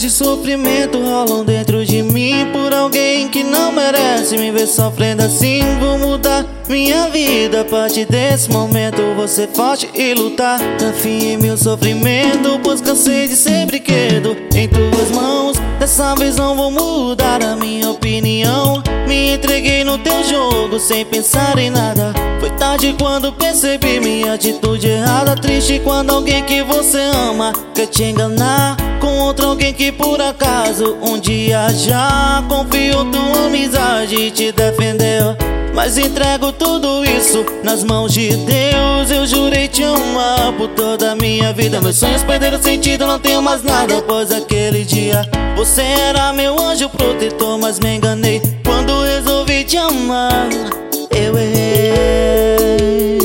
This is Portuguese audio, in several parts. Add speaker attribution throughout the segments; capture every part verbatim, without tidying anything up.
Speaker 1: de sofrimento rolam dentro de mim por alguém que não merece me ver sofrendo assim. Vou mudar minha vida a partir desse momento. Vou ser forte e lutar. Confie em meu sofrimento, pois cansei de ser brinquedo em tuas mãos. Dessa vez não vou mudar a minha opinião. Me entreguei no teu jogo sem pensar em nada. Foi tarde quando percebi minha atitude errada. Triste quando alguém que você ama quer te enganar com outro alguém que por acaso um dia já confiou tua amizade e te defendeu. Mas entrego tudo isso nas mãos de Deus. Eu jurei te amar por toda a minha vida. Meus sonhos perderam sentido, não tenho mais nada após aquele dia. Você era meu anjo protetor, mas me enganei quando resolvi te amar. Eu errei.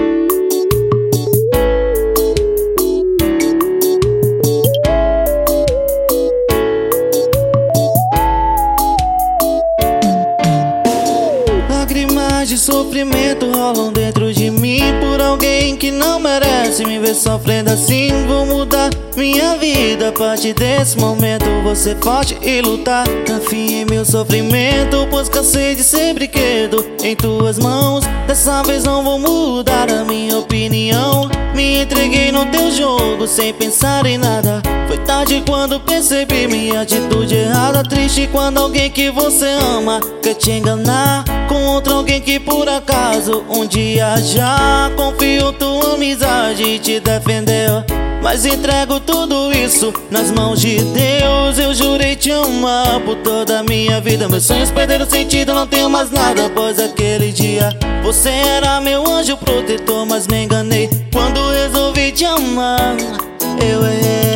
Speaker 1: Lágrimas de sofrimento rolam dentro de mim por alguém que não merece me ver sofrendo assim. Vou mudar minha vida a partir desse momento. Vou ser forte e lutar. Confie em meu sofrimento, pois cansei de ser brinquedo em tuas mãos. Dessa vez não vou mudar a minha opinião. Me entreguei no teu jogo sem pensar em nada. Foi tarde quando percebi minha atitude errada. Triste quando alguém que você ama quer te enganar com outro alguém que por acaso um dia já confiou tua amizade e te defendeu. Mas entrego tudo isso nas mãos de Deus. Eu jurei te amar por toda a minha vida. Meus sonhos perderam sentido, não tenho mais nada após aquele dia. Você era meu anjo protetor, mas me enganei quando resolvi te amar. Eu errei.